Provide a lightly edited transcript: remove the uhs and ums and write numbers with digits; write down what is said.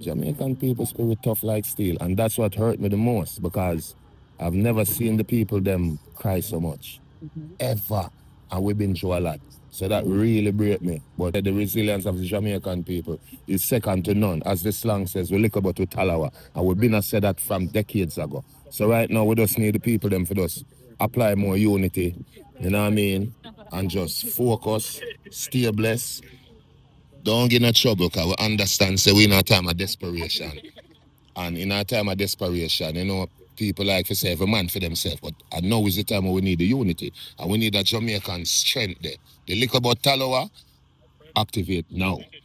Jamaican people spirit tough like steel, and that's what hurt me the most because I've never seen the people them cry so much ever, and we've been through a lot. So that really break me. But the resilience of the Jamaican people is second to none. As the slang says, we lick about with Talawa, and we've been said that from decades ago. So right now we just need the people them for us apply more unity, you know what I mean, and just focus, stay blessed. Don't get no trouble because we understand, so we in a time of desperation. And in a time of desperation, people like to say every man for themselves. But I know is the time when we need the unity. And we need a Jamaican strength there. The liquor about Talawa, activate now.